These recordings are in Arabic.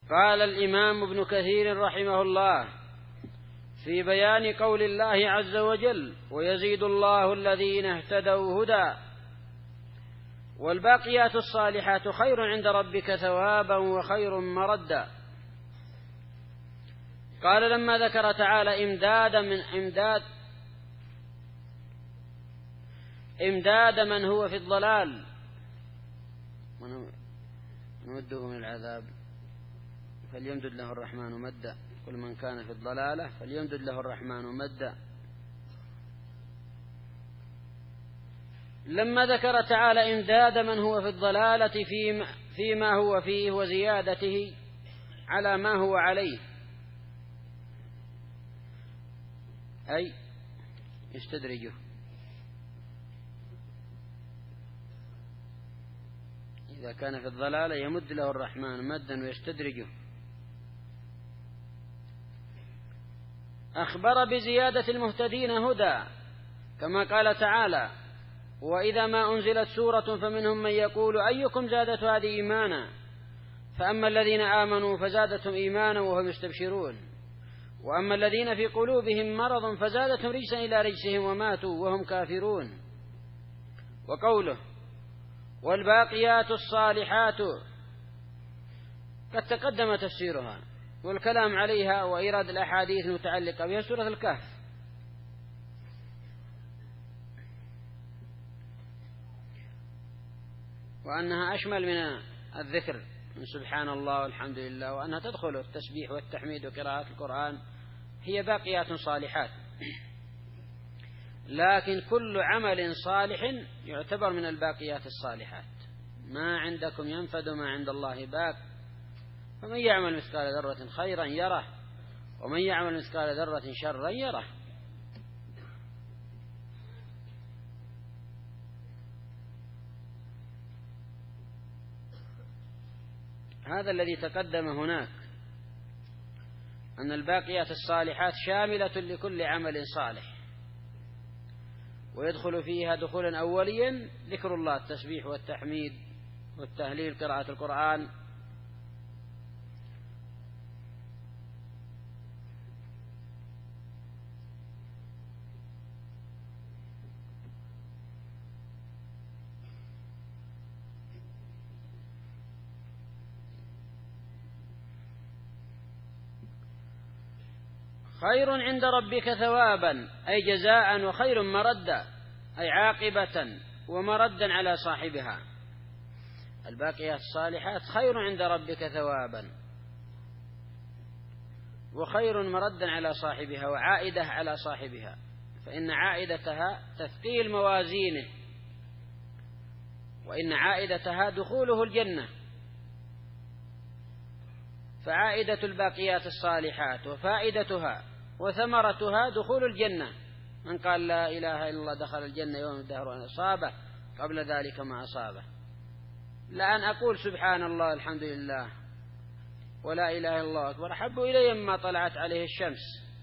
قال الإمام ابن كثير رحمه الله في بيان قول الله عز وجل: ويزيد الله الذين اهتدوا هدى. والباقيات الصالحات خير عند ربك ثوابا وخير مردا. قال لما ذكر تعالى إمداد من هو في الضلال نمده من العذاب فليمدد له الرحمن مدا، كل من كان في الضلالة فليمدد له الرحمن مدا. لما ذكر تعالى إمداد من هو في الضلالة فيما هو فيه وزيادته على ما هو عليه، أي يستدرجه، إذا كان في الضلالة يمد له الرحمن مدا ويستدرجه. أخبر بزيادة المهتدين هدى كما قال تعالى: وإذا ما أنزلت سورة فمنهم من يقول أيكم زادت هذه إيمانا، فأما الذين آمنوا فزادتهم إيمانا وهم يستبشرون، وأما الذين في قلوبهم مرض فزادتهم رجسا إلى رجسهم وماتوا وهم كافرون. وقوله: والباقيات الصالحات قد تقدم تفسيرها والكلام عليها وإيراد الأحاديث المتعلقة بها سورة الكهف. وأنها أشمل من الذكر من سبحان الله والحمد لله، وأنها تدخل التسبيح والتحميد وقراءة القرآن، هي باقيات صالحات. لكن كل عمل صالح يعتبر من الباقيات الصالحات. ما عندكم ينفد ما عند الله باق، فمن يعمل مثقال ذرة خيرا يره ومن يعمل مثقال ذرة شرا يره. هذا الذي تقدم هناك، أن الباقيات الصالحات شاملة لكل عمل صالح، ويدخل فيها دخولا أوليا ذكر الله، التسبيح والتحميد والتهليل، قراءة القرآن. خير عند ربك ثوابا أي جزاء، وخير مردا أي عاقبة ومردا على صاحبها. الباقيات الصالحات خير عند ربك ثوابا وخير مردا على صاحبها، وعائدة على صاحبها، فإن عائدتها تثقيل موازينه، وإن عائدتها دخوله الجنة. فعائدة الباقيات الصالحات وفائدتها وثمرتها دخول الجنة. من قال لا إله إلا الله دخل الجنة يوم الدهر أن أصابه قبل ذلك ما أصابه. لأن أقول سبحان الله الحمد لله ولا إله إلا الله أكبر أحب إلي مما طلعت عليه الشمس.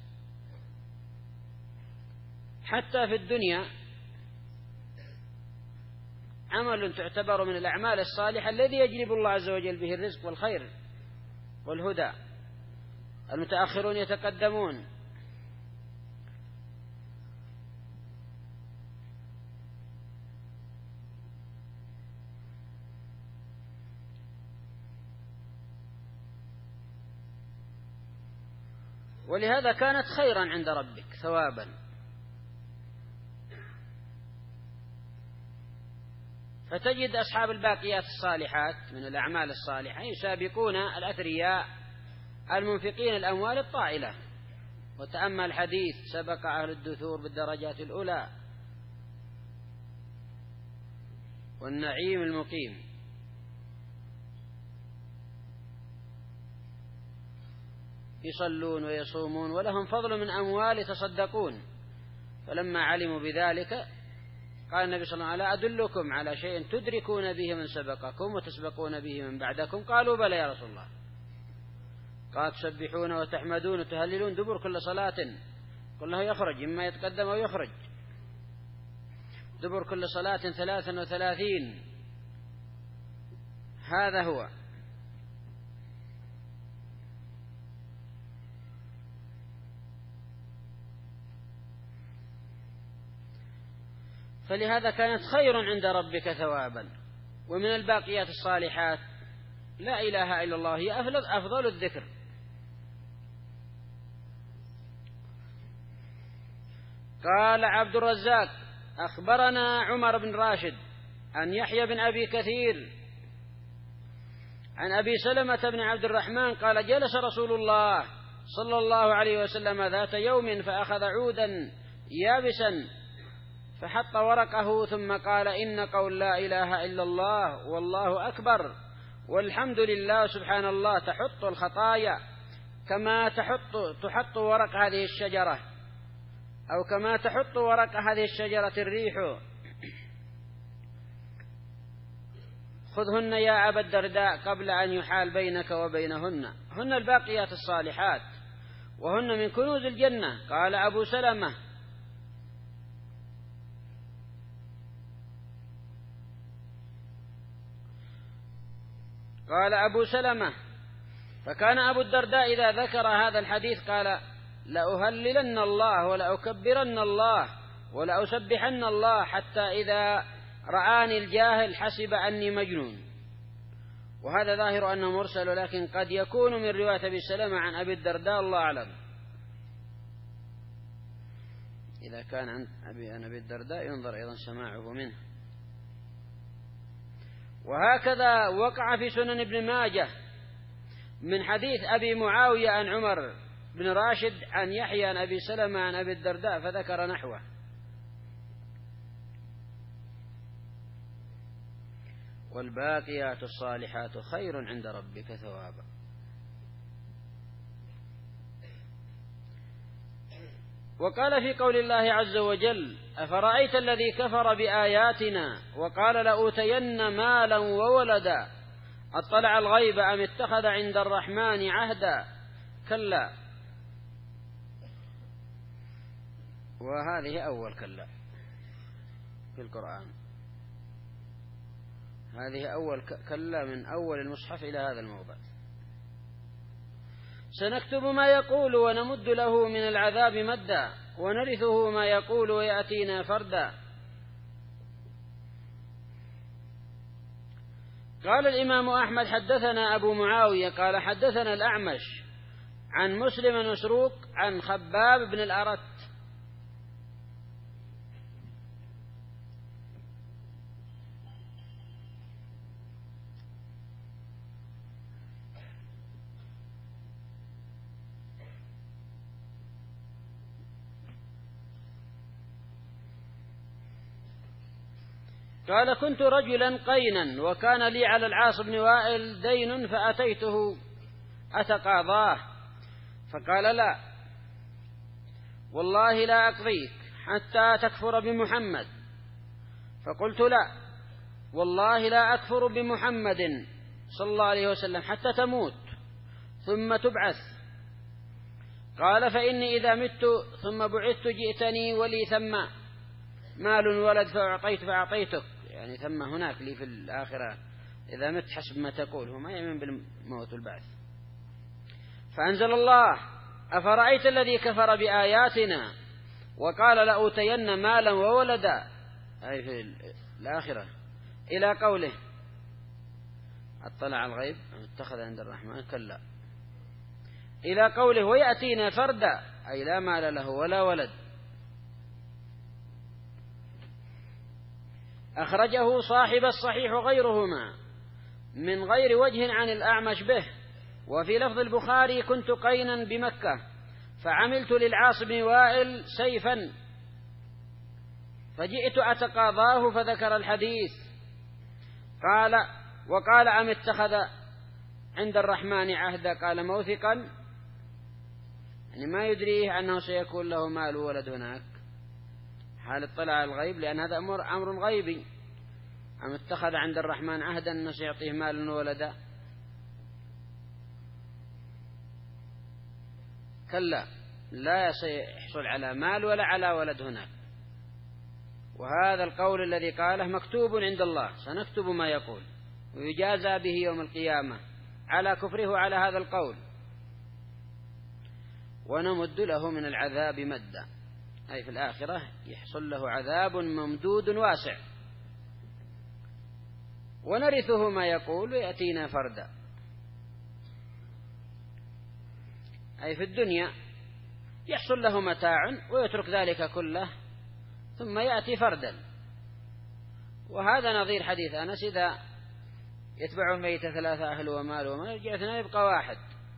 حتى في الدنيا عمل تعتبر من الأعمال الصالحة الذي يجلب الله عز وجل به الرزق والخير والهدى. المتأخرون يتقدمون، ولهذا كانت خيرا عند ربك ثوابا. فتجد أصحاب الباقيات الصالحات من الأعمال الصالحة يسابقون الأثرياء المنفقين الأموال الطائلة. وتأمل الحديث: سبق أهل الدثور بالدرجات الأولى والنعيم المقيم. يصلون ويصومون ولهم فضل من أموال يتصدقون. فلما علموا بذلك قال النبي صلى الله عليه وسلم: ألا أدلكم على شيء تدركون به من سبقكم وتسبقون به من بعدكم؟ قالوا: بلى يا رسول الله. قال: تسبحون وتحمدون وتهللون دبر كل صلاة. كله يخرج، إما يتقدم أو يخرج. دبر كل صلاة 33. هذا هو. فلهذا كانت خير عند ربك ثوابا. ومن الباقيات الصالحات لا إله إلا الله، هي أفضل الذكر. قال عبد الرزاق: أخبرنا عمر بن راشد عن يحيى بن أبي كثير عن أبي سلمة بن عبد الرحمن قال: جلس رسول الله صلى الله عليه وسلم ذات يوم فأخذ عودا يابسا فحط ورقه ثم قال: إن قول لا إله إلا الله والله أكبر والحمد لله سبحان الله تحط الخطايا كما تحط ورق هذه الشجرة، أو كما تحط ورق هذه الشجرة الريح. خذهن يا أبا الدرداء قبل أن يحال بينك وبينهن، هن الباقيات الصالحات وهن من كنوز الجنة. قال أبو سلمة: فكان أبو الدرداء إذا ذكر هذا الحديث قال: لأهللن الله ولأكبرن الله ولأسبحن الله حتى إذا رآني الجاهل حسب أني مجنون. وهذا ظاهر أنه مرسل، لكن قد يكون من رواية أبي سلمة عن أبي الدرداء، الله أعلم. إذا كان عن أبي الدرداء ينظر أيضا سماعه منه. وهكذا وقع في سنن ابن ماجه من حديث أبي معاوية عن عمر بن راشد عن يحيى عن أبي سلمة عن أبي الدرداء فذكر نحوه. والباقيات الصالحات خير عند ربك ثوابا. وقال في قول الله عز وجل: أفرأيت الذي كفر بآياتنا وقال لأوتين مالا وولدا أطلع الغيب أم اتخذ عند الرحمن عهدا؟ كلا. وهذه أول كلا في القرآن، هذه أول كلا من أول المصحف إلى هذا الموضع. سنكتب ما يقول ونمد له من العذاب مدا ونرثه ما يقول ويأتينا فردا. قال الإمام أحمد: حدثنا أبو معاوية قال حدثنا الأعمش عن مسلم مسروق عن خباب بن الأرت قال: كنت رجلا قينا وكان لي على العاص بن وائل دين فأتيته أتقاضاه، فقال: لا والله لا أقضيك حتى تكفر بمحمد. فقلت: لا والله لا أكفر بمحمد صلى الله عليه وسلم حتى تموت ثم تبعث. قال: فإني إذا مت ثم بعثت جئتني ولي ثم مال ولد فأعطيتك، يعني ثم هناك لي في الآخرة إذا مت حسب ما تقول، هو ما يؤمن بالموت والبعث. فأنزل الله: أفرأيت الذي كفر بآياتنا وقال لأوتين مالا وولدا، أي في الآخرة، إلى قوله: اطلع الغيب أم اتخذ عند الرحمن كلا، إلى قوله: ويأتينا فردا، أي لا مال له ولا ولد. أخرجه صاحب الصحيح وغيرهما من غير وجه عن الأعمش به. وفي لفظ البخاري: كنت قينا بمكة فعملت للعاص بن وائل سيفا فجئت أتقاضاه فذكر الحديث. قال: وقال: أم اتخذ عند الرحمن عهدا؟ قال: موثقا، يعني ما يدريه أنه سيكون له مال ولد هناك حال اطلع على الغيب، لأن هذا أمر غيبي. أم اتخذ عند الرحمن عهدا أنه سيعطيه مال وولدا؟ كلا، لا سيحصل على مال ولا على ولد هناك. وهذا القول الذي قاله مكتوب عند الله، سنكتب ما يقول ويجازى به يوم القيامة على كفره على هذا القول، ونمد له من العذاب مدا. أي في الآخرة يحصل له عذاب ممدود واسع، ونرثه ما يقول ويأتينا فردا. أي في الدنيا يحصل له متاع ويترك ذلك كله ثم يأتي فردا. وهذا نظير حديث أنس: إذا يتبع الميت 3 أهل ومال ومال يرجع 2 يبقى 1.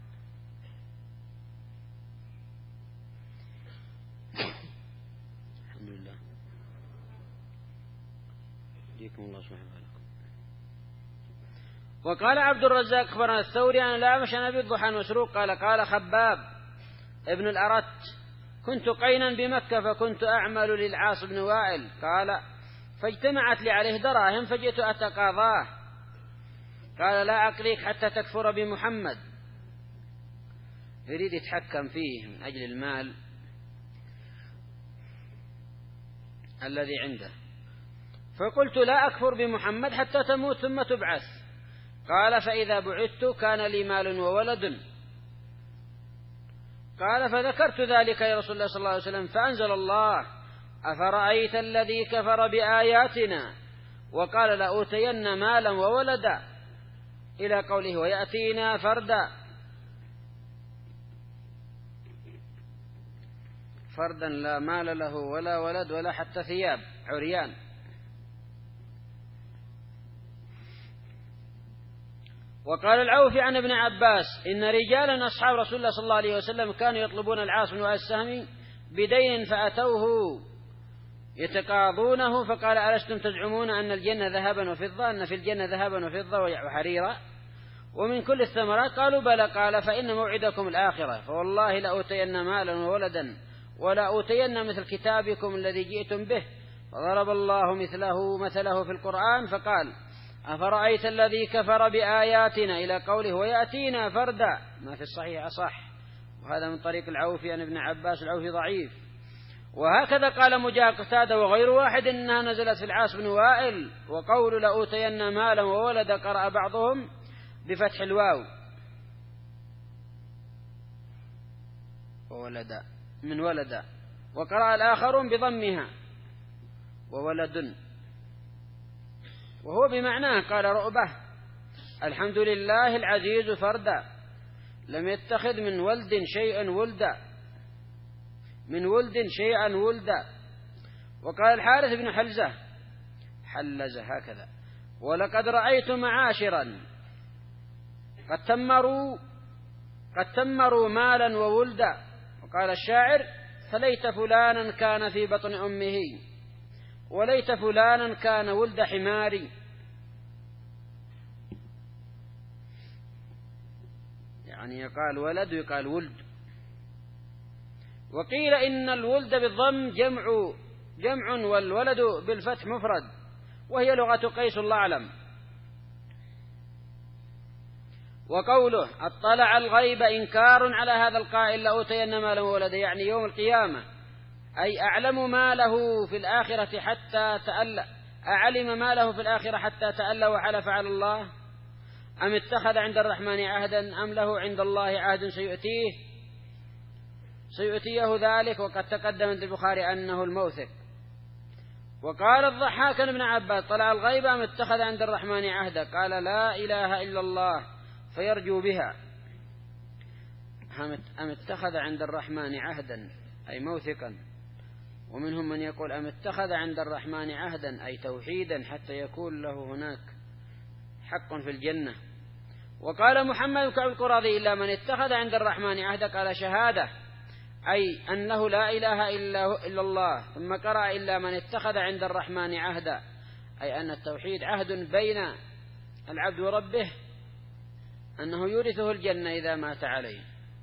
الحمد لله. يديكم الله سبحانه وتعالى. وقال عبد الرزاق أخبرنا الثوري عن الأعمش عن أبي الضحى مسروق قال خباب ابن الأرت: كنت قينا بمكة فكنت أعمل للعاص بن وائل، قال فاجتمعت لي عليه دراهم فجئت أتقاضاه، قال لا أقريك حتى تكفر بمحمد. يريد يتحكم فيه من أجل المال الذي عنده. فقلت لا أكفر بمحمد حتى تموت ثم تبعث. قال فإذا بعثت كان لي مال وولد. قال فذكرت ذلك يا رسول الله صلى الله عليه وسلم، فأنزل الله: أفرأيت الذي كفر بآياتنا وقال لأوتين مالا وولدا، إلى قوله ويأتينا فردا. فردا لا مال له ولا ولد ولا حتى ثياب، عريان. وقال العوفي عن ابن عباس: إن رجالا أصحاب رسول الله صلى الله عليه وسلم كانوا يطلبون العاص بن وائل السهمي بدين فأتوه يتقاضونه، فقال ألستم تزعمون أن الجنة ذهبا وفضة، أن في الجنة ذهبا وفضة وحريرا ومن كل الثمرات؟ قالوا بلى. قال فإن موعدكم الآخرة، فوالله لأوتين مالا وولدا ولا أوتين مثل كتابكم الذي جئتم به. فضرب الله مثله في القرآن فقال: أفرأيت الذي كفر بآياتنا، إلى قوله ويأتينا فردا، ما في الصحيح أصح. وهذا من طريق العوفي عن ابن عباس، العوفي ضعيف. وهكذا قال مجاهد قتادة وغير واحد إنها نزلت في العاص بن وائل. وقول لأوتين مالا وولد قرأ بعضهم بفتح الواو وولد من ولد، وقرأ الآخرون بضمها وولد، وهو بمعناه. قال رؤبة: الحمد لله العزيز فردا، لم يتخذ من ولد شيئا ولدا، من ولد شيئا ولدا. وقال الحارث بن حلزة هكذا: ولقد رأيت معاشرا قد تمروا مالا وولدا. وقال الشاعر: فليت فلانا كان في بطن أمه وليت فلانا كان ولد حماري. يعني يقال ولد ويقال ولد. وقيل إن الولد بالضم جمع والولد بالفتح مفرد، وهي لغة قيس الله أعلم. وقوله اطلع الغيب إنكار على هذا القائل لأوتين مالا وولدا، يعني يوم القيامة، أي أعلم ما له في الآخرة حتى تألى، أعلم ما له في الآخرة حتى تألى وحلف على الله، أم اتخذ عند الرحمن عهدا أم له عند الله عهد سيؤتيه ذلك. وقد تقدم عند البخاري أنه الموثق. وقال الضحاك ابن عباس: طلع الغيب أم اتخذ عند الرحمن عهدا، قال لا إله إلا الله فيرجو بها. أم اتخذ عند الرحمن عهدا أي موثقا. ومنهم من يقول أم اتخذ عند الرحمن عهدا أي توحيدا حتى يكون له هناك حق في الجنة. وقال محمد بن كعب القرظي: إلا من اتخذ عند الرحمن عهدا، قال شهادة أي أنه لا إله إلا الله. ثم قرأ إلا من اتخذ عند الرحمن عهدا، أي أن التوحيد عهد بين العبد وربه أنه يورثه الجنة إذا مات عليه.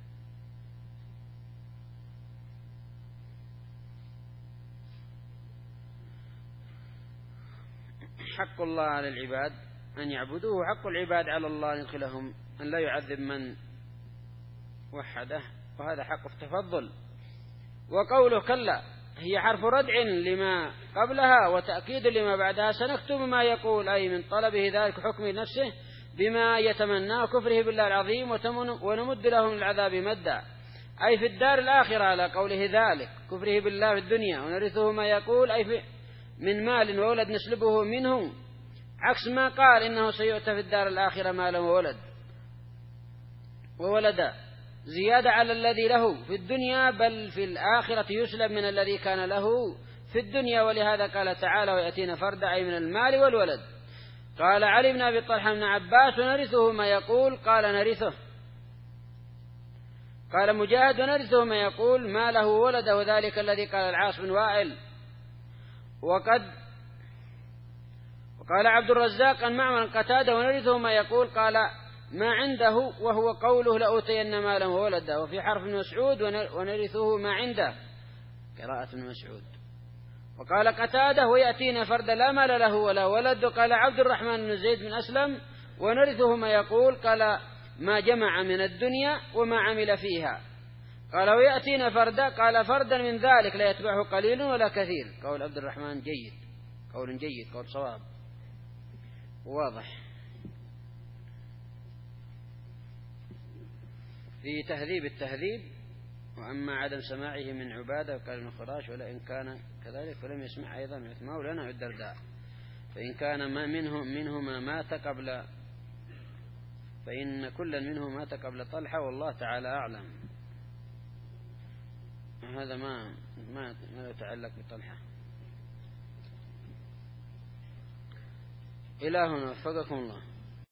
حق الله على العباد أن يعبدوه، حق العباد على الله أن يدخلهم، أن لا يعذب من وحده، وهذا حق التفضل. وقوله كلا هي حرف ردع لما قبلها وتأكيد لما بعدها، سنكتب ما يقول، أي من طلبه ذلك حكم نفسه بما يتمنى كفره بالله العظيم، ونمد له من العذاب مدا، أي في الدار الآخرة على قوله ذلك كفره بالله في الدنيا، ونرثه ما يقول أي من مال وولد نسلبه منه، عكس ما قال إنه سيؤتى في الدار الآخرة مالا وولدا زيادة على الذي له في الدنيا، بل في الآخرة يسلب من الذي كان له في الدنيا. ولهذا قال تعالى ويأتينا فردا أي من المال والولد. قال علي بن أبي طلحة بن عباس ونرثه ما يقول، قال نرثه. قال مجاهد ونرثه ما يقول ما له ولده، ذلك الذي قال العاص بن وائل. وقال عبد الرزاق عن معمر قتادة ونرثه ما يقول، قال ما عنده، وهو قوله لأوتين مالا وولدا. وفي حرف مسعود ونرثه ما عنده، قراءة ابن مسعود. وقال قتادة ويأتينا فرد لا مال له ولا ولد. وقال عبد الرحمن بن زيد بن أسلم ونرثه ما يقول، قال ما جمع من الدنيا وما عمل فيها. قال ويأتينا فردا، قال فردا من ذلك لا يتبعه قليل ولا كثير. قول عبد الرحمن جيد، قول جيد، قول صواب واضح. في تهذيب التهذيب وأما عدم سماعه من عبادة وقال ابن خراش ولئن كان كذلك فلم يسمع أيضا من مولانا الدرداء، فإن كان ما منهما مات قبل، فإن كل منه مات قبل طلحة والله تعالى أعلم. هذا ما يتعلق بطلحة. إلهنا وفقكم الله.